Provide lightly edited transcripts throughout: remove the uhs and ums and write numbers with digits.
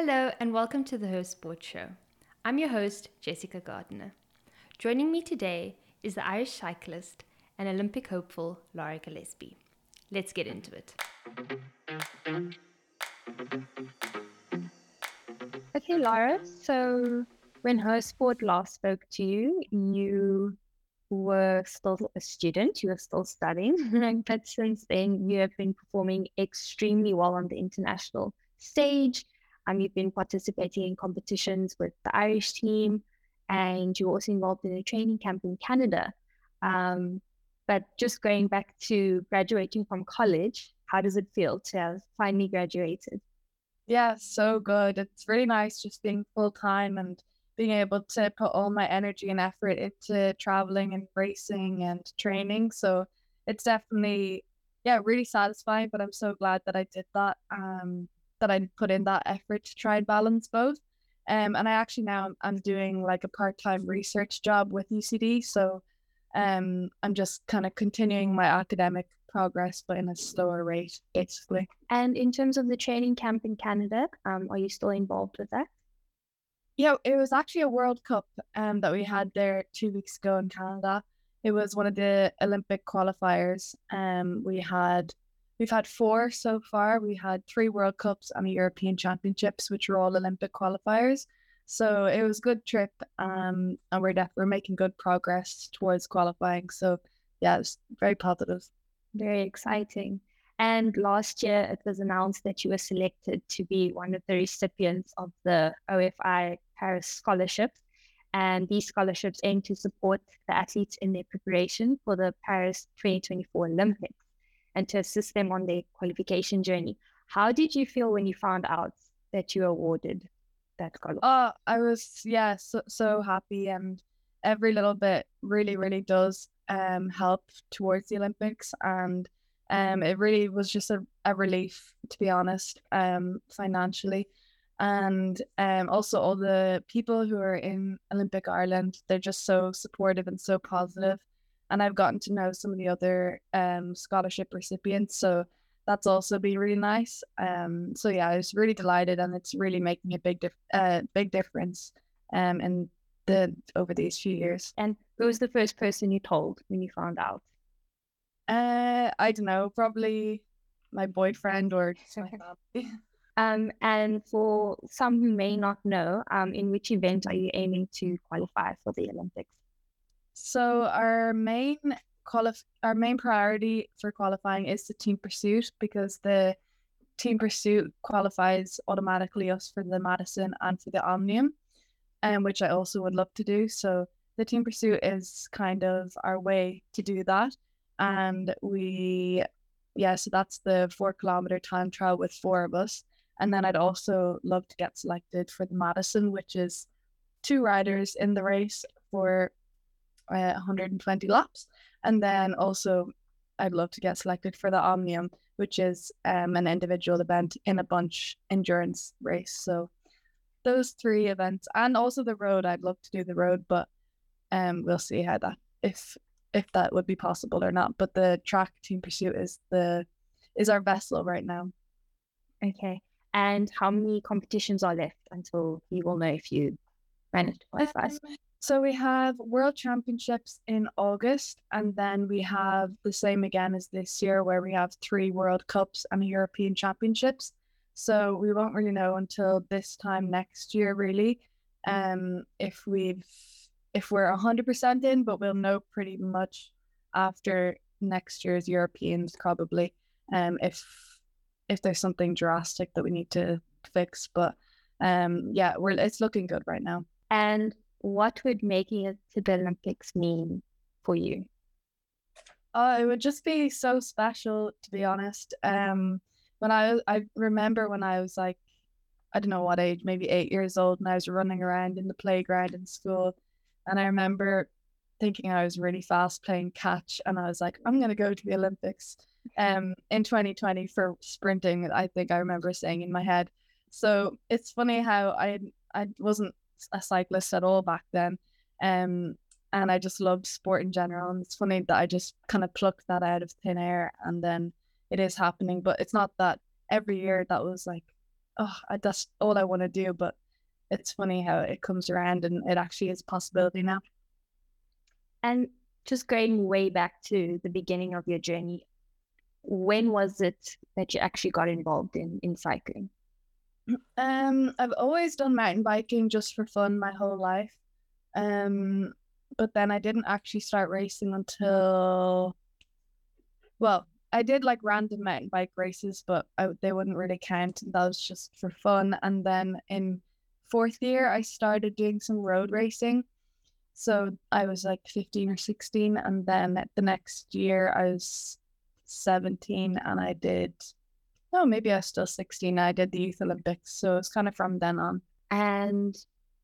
Hello, and welcome to the Host Sports Show. I'm your host, Jessica Gardner. Joining me today is the Irish cyclist and Olympic hopeful Laura Gillespie. Let's get into it. Okay, Laura. So when Host Sport last spoke to you, you were still a student, you were still studying, but since then you have been performing extremely well on the international stage. You've been participating in competitions with the Irish team, and you're also involved in a training camp in Canada. Um, but just going back to graduating from college, how does it feel to have finally graduated? Yeah, so good. It's really nice just being full time and being able to put all my energy and effort into traveling and racing and training. So it's definitely, yeah, really satisfying. But I'm so glad that I did that, that I put in that effort to try and balance both. And I actually now I'm doing like a part-time research job with UCD. So I'm just kind of continuing my academic progress, but in a slower rate, basically. And in terms of the training camp in Canada, are you still involved with that? Yeah, it was actually a World Cup that we had there 2 weeks ago in Canada. It was one of the Olympic qualifiers. We've had four so far. We had three World Cups and a European Championships, which were all Olympic qualifiers. So it was a good trip. And we're making good progress towards qualifying. So yeah, it's very positive. Very exciting. And last year, it was announced that you were selected to be one of the recipients of the OFI Paris Scholarship. And these scholarships aim to support the athletes in their preparation for the Paris 2024 Olympics and to assist them on their qualification journey. How did you feel when you found out that you were awarded that scholarship? I was, yeah, so happy, and every little bit really does help towards the Olympics, and it really was just a relief, to be honest, financially. And also all the people who are in Olympic Ireland, they're just so supportive and so positive. And I've gotten to know some of the other scholarship recipients, so that's also been really nice. So yeah, I was really delighted, and it's really making a big difference in the over these few years. And who was the first person you told when you found out? I don't know, probably my boyfriend or just my family. And for some who may not know, in which event are you aiming to qualify for the Olympics? So our main priority for qualifying is the team pursuit, because the team pursuit qualifies automatically us for the Madison and for the Omnium, which I also would love to do. So the team pursuit is kind of our way to do that. And so that's the 4 kilometer time trial with four of us. And then I'd also love to get selected for the Madison, which is two riders in the race for 120 laps. And then also I'd love to get selected for the Omnium, which is an individual event in a bunch endurance race. So those three events, and also the road. I'd love to do the road, but we'll see how that if that would be possible or not. But the track team pursuit is our vessel right now. Okay. And how many competitions are left until you will know if you managed to qualify? So we have World Championships in August, and then we have the same again as this year, where we have 3 World Cups and a European Championships. So we won't really know until this time next year, really, if we're 100% in, but we'll know pretty much after next year's Europeans, probably, if there's something drastic that we need to fix. But yeah, it's looking good right now. And what would making it to the Olympics mean for you? It would just be so special, to be honest. When I remember when I was like, I don't know what age, maybe 8 years old, and I was running around in the playground in school, and I remember thinking I was really fast playing catch, and I was like, I'm gonna go to the Olympics. In 2020 for sprinting, I think I remember saying in my head. So it's funny how I wasn't a cyclist at all back then. And I just loved sport in general. And it's funny that I just kind of plucked that out of thin air, and then it is happening. But it's not that every year that was like, oh, that's all I want to do. But it's funny how it comes around and it actually is a possibility now. And just going way back to the beginning of your journey, when was it that you actually got involved in cycling? I've always done mountain biking just for fun my whole life. But then I didn't actually start racing until, well, I did like random mountain bike races, but they wouldn't really count. That was just for fun. And then in fourth year, I started doing some road racing. So I was like 15 or 16. And then the next year, I was 17 and I did, no, maybe I was still 16. I did the Youth Olympics. So it's kind of from then on. And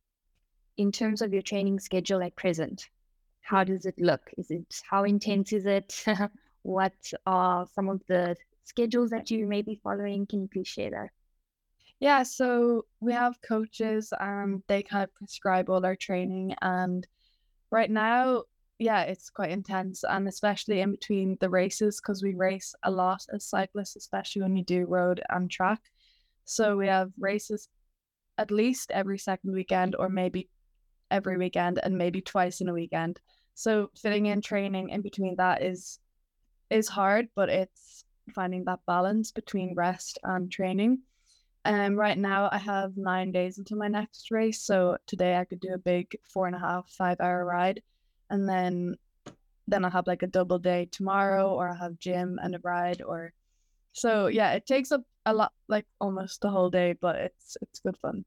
in terms of your training schedule at present, how does it look? How intense is it? What are some of the schedules that you may be following? Can you please share that? Yeah, so we have coaches and they kind of prescribe all our training. And right now, yeah, it's quite intense, and especially in between the races, because we race a lot as cyclists, especially when you do road and track. So we have races at least every second weekend, or maybe every weekend, and maybe twice in a weekend. So fitting in training in between that is hard, but it's finding that balance between rest and training. Right now I have 9 days until my next race. So today I could do a big 4.5, 5 hour ride. And then I have like a double day tomorrow, or I have gym and a ride, or so yeah, it takes up a lot, like almost the whole day, but it's good fun.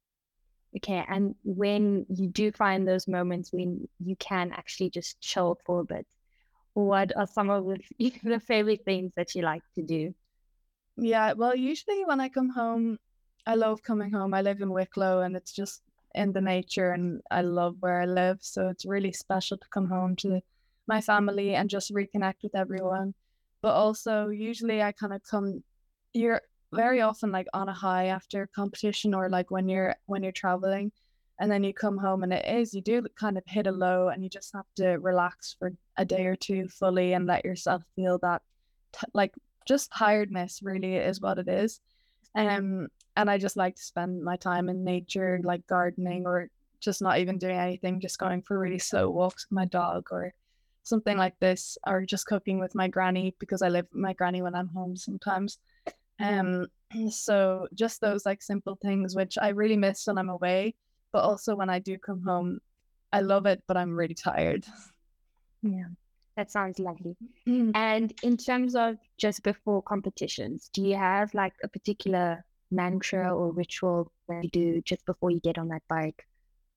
Okay, and when you do find those moments when you can actually just chill for a bit, what are some of the favorite things that you like to do? Yeah, well, usually when I come home, I love coming home. I live in Wicklow and it's just in the nature and I love where I live. So it's really special to come home to my family and just reconnect with everyone. But also usually I kind of you're very often like on a high after competition, or like when you're traveling, and then you come home and you do kind of hit a low and you just have to relax for a day or two fully and let yourself feel that like just tiredness really is what it is. And I just like to spend my time in nature, like gardening, or just not even doing anything, just going for really slow walks with my dog or something like this, or just cooking with my granny, because I live with my granny when I'm home sometimes. Um, so just those like simple things which I really miss when I'm away, but also when I do come home, I love it, but I'm really tired. Yeah, that sounds lovely. Mm. And in terms of just before competitions, do you have like a particular mantra or ritual that you do just before you get on that bike?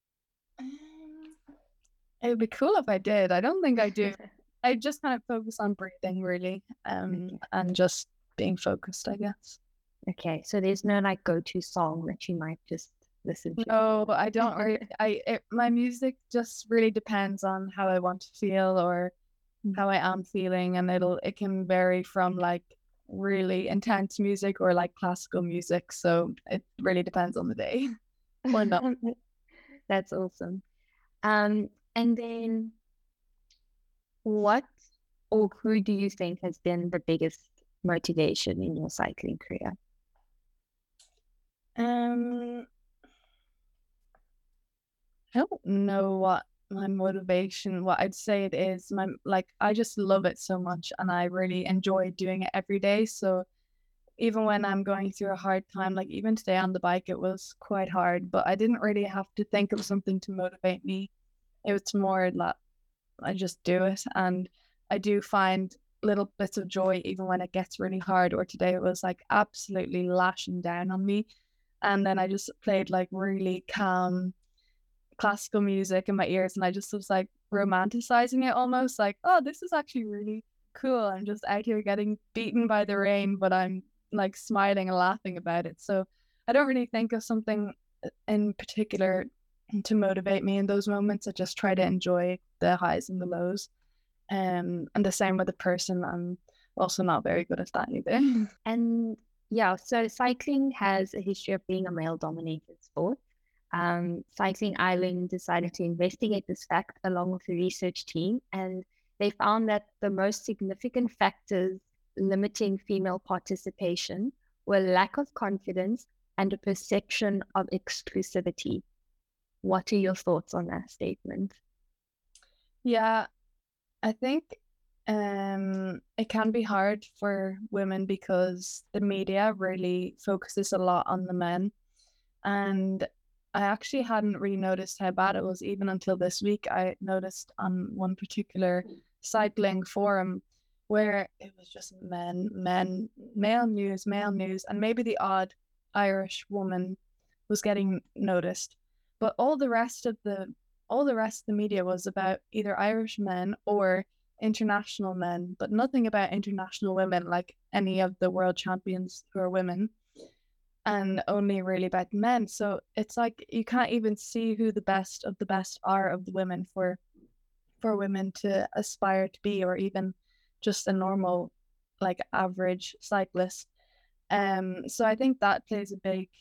It would be cool if I did. I don't think I do. I just kind of focus on breathing really, and just being focused, I guess. Okay, so there's no like go-to song that you might just listen to? No, I don't really. My music just really depends on how I want to feel or how I am feeling, and it can vary from like really intense music or like classical music. So it really depends on the day. Or not. That's awesome. And then what or who do you think has been the biggest motivation in your cycling career? I don't know what my motivation, what I'd say it is. I just love it so much and I really enjoy doing it every day. So even when I'm going through a hard time, like even today on the bike, it was quite hard, but I didn't really have to think of something to motivate me. It was more that I just do it. And I do find little bits of joy even when it gets really hard. Or today it was like absolutely lashing down on me. And then I just played like really calm classical music in my ears and I just was like romanticizing it almost, like, oh, this is actually really cool. I'm just out here getting beaten by the rain, but I'm like smiling and laughing about it. So I don't really think of something in particular to motivate me in those moments. I just try to enjoy the highs and the lows. And the same with the person. I'm also not very good at that either. And yeah, so cycling has a history of being a male-dominated sport. Cycling Ireland decided to investigate this fact along with the research team, and they found that the most significant factors limiting female participation were lack of confidence and a perception of exclusivity. What are your thoughts on that statement? Yeah, I think it can be hard for women because the media really focuses a lot on the men. And I actually hadn't really noticed how bad it was even until this week. I noticed on one particular cycling forum where it was just men, male news, and maybe the odd Irish woman was getting noticed. But all the rest of the media was about either Irish men or international men, but nothing about international women like any of the world champions who are women, and only really about men. So it's like you can't even see who the best of the best are of the women for women to aspire to be, or even just a normal, like, average cyclist. So I think that plays a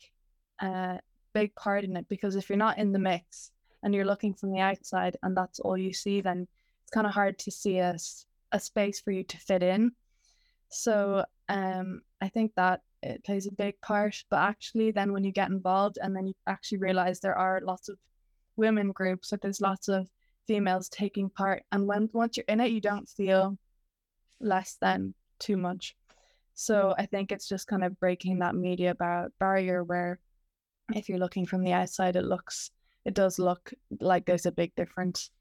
big part in it, because if you're not in the mix and you're looking from the outside and that's all you see, then it's kind of hard to see a space for you to fit in. So I think that it plays a big part. But actually, then when you get involved and then you actually realize there are lots of women groups, like there's lots of females taking part, and once you're in it, you don't feel less than too much. So I think it's just kind of breaking that media barrier where if you're looking from the outside, it does look like there's a big difference.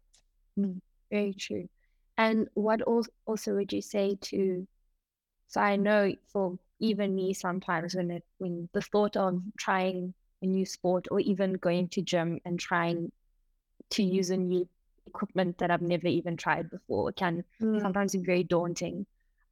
Very true. And what also would you say to, so I know for even me sometimes when the thought of trying a new sport or even going to gym and trying to use a new equipment that I've never even tried before can sometimes be very daunting.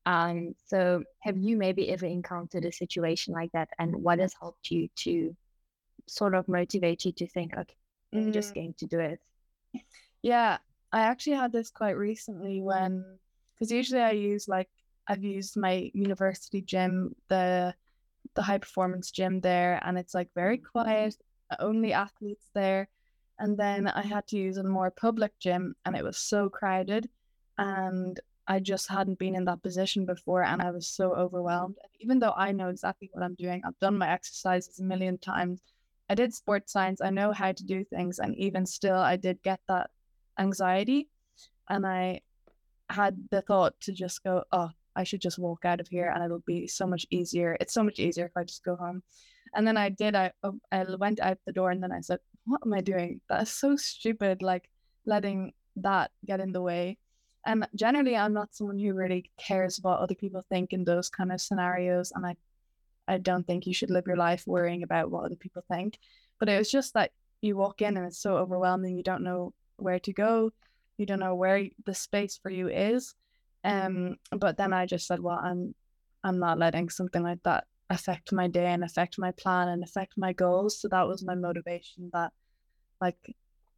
So have you maybe ever encountered a situation like that, and what has helped you to sort of motivate you to think, okay, I'm just going to do it? Yeah, I actually had this quite recently because usually I've used my university gym, the high performance gym there, and it's like very quiet, only athletes there. And then I had to use a more public gym, and it was so crowded, and I just hadn't been in that position before, and I was so overwhelmed. And even though I know exactly what I'm doing, I've done my exercises a million times, I did sports science, I know how to do things, and even still I did get that anxiety. And I had the thought to just go, oh, I should just walk out of here and it'll be so much easier. It's so much easier if I just go home. And then I did. I went out the door, and then I said, what am I doing? That is so stupid, like letting that get in the way. And generally, I'm not someone who really cares what other people think in those kind of scenarios. And I don't think you should live your life worrying about what other people think. But it was just that you walk in and it's so overwhelming. You don't know where to go. You don't know where the space for you is. But then I just said, well, I'm not letting something like that affect my day and affect my plan and affect my goals. So that was my motivation, that like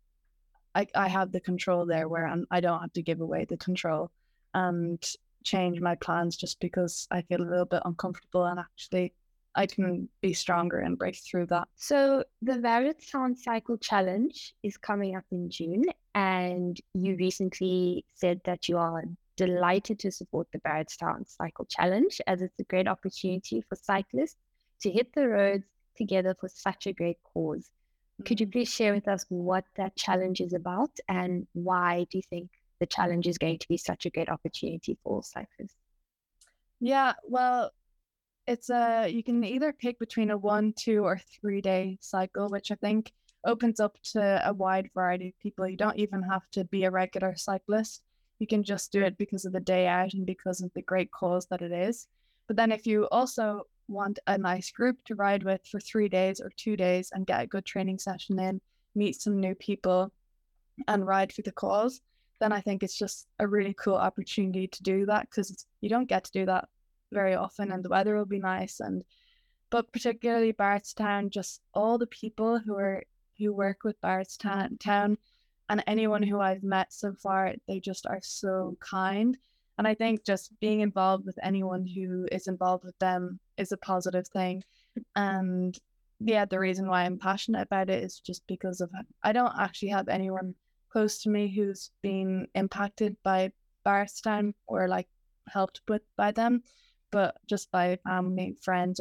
I have the control there, where I don't have to give away the control and change my plans just because I feel a little bit uncomfortable, and actually I can be stronger and break through that. So the Barrettstown Cycle Challenge is coming up in June, and you recently said that you are delighted to support the Barrettstown Cycle Challenge, as it's a great opportunity for cyclists to hit the roads together for such a great cause. Could you please share with us what that challenge is about, and why do you think the challenge is going to be such a great opportunity for all cyclists? Yeah, well, it's you can either pick between a 1, 2, or 3 day cycle, which I think opens up to a wide variety of people. You don't even have to be a regular cyclist. You can just do it because of the day out and because of the great cause that it is. But then if you also want a nice group to ride with for 3 days or 2 days and get a good training session in, meet some new people and ride for the cause, then I think it's just a really cool opportunity to do that, because you don't get to do that very often, and the weather will be nice. But particularly Barrettstown, just all the people who work with Barrettstown and anyone who I've met so far, they just are so kind. And I think just being involved with anyone who is involved with them is a positive thing. And yeah, the reason why I'm passionate about it is just because of, I don't actually have anyone close to me who's been impacted by Barrettstown or like helped by them, but just by family, friends, or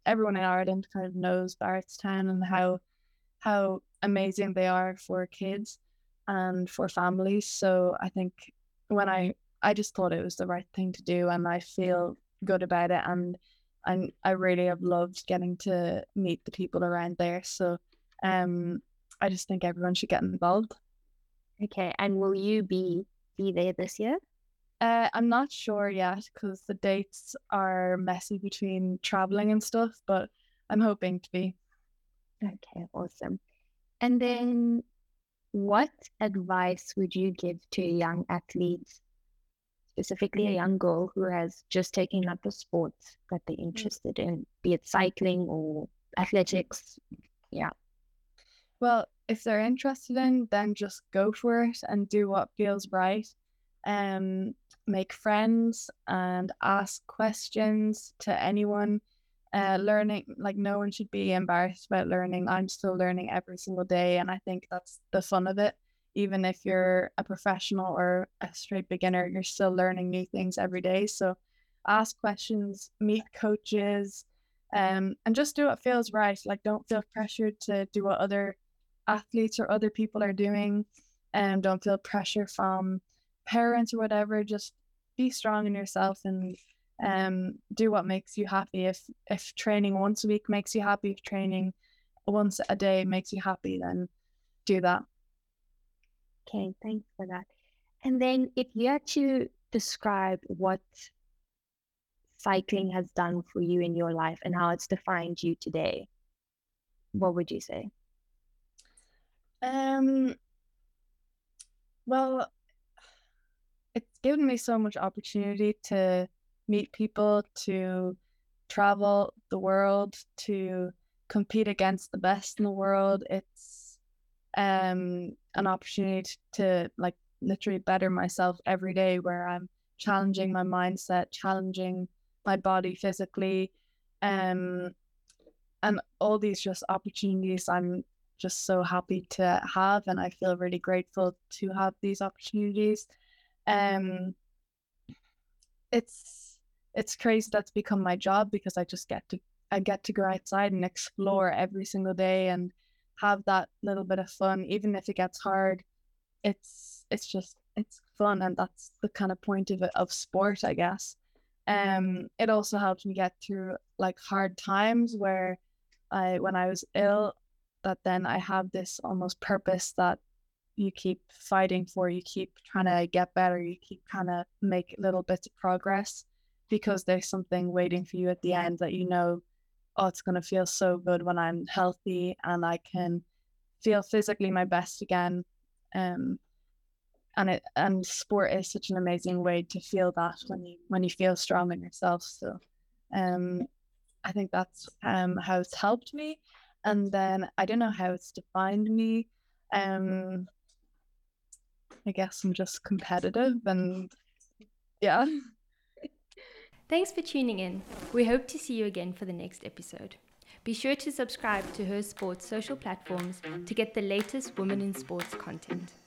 everyone in Ireland kind of knows Barrettstown and how amazing they are for kids and for families. So I think when I just thought it was the right thing to do, and I feel good about it, and I really have loved getting to meet the people around there. So I just think everyone should get involved. Okay, and will you be there this year? I'm not sure yet because the dates are messy between traveling and stuff, but I'm hoping to be. Okay, awesome. And then what advice would you give to a young athlete, specifically a young girl who has just taken up a sport that they're interested in, be it cycling or athletics? Yeah. Well, if they're interested in, then just go for it and do what feels right. Make friends and ask questions to anyone. Learning, like, no one should be embarrassed about learning. I'm still learning every single day, and I think that's the fun of it. Even if you're a professional or a straight beginner, you're still learning new things every day. So ask questions, meet coaches, and just do what feels right. Like, don't feel pressured to do what other athletes or other people are doing, and don't feel pressure from parents or whatever. Just be strong in yourself and do what makes you happy. If training once a week makes you happy, if training once a day makes you happy, then do that. Okay, thanks for that. And then if you had to describe what cycling has done for you in your life and how it's defined you today, what would you say? Well, it's given me so much opportunity to meet people, to travel the world, to compete against the best in the world. It's an opportunity to like literally better myself every day, where I'm challenging my mindset, challenging my body physically, and all these just opportunities I'm just so happy to have, and I feel really grateful to have these opportunities. It's crazy that's become my job, because I get to go outside and explore every single day and have that little bit of fun, even if it gets hard. It's fun, and that's the kind of point of it, of sport, I guess. It also helped me get through like hard times where when I was ill, that then I have this almost purpose that you keep fighting for, you keep trying to get better, you keep trying to make little bits of progress, because there's something waiting for you at the end that oh, it's going to feel so good when I'm healthy and I can feel physically my best again. And sport is such an amazing way to feel that when you feel strong in yourself. So I think that's how it's helped me. And then I don't know how it's defined me. I guess I'm just competitive, and yeah. Thanks for tuning in. We hope to see you again for the next episode. Be sure to subscribe to Her Sports social platforms to get the latest Women in Sports content.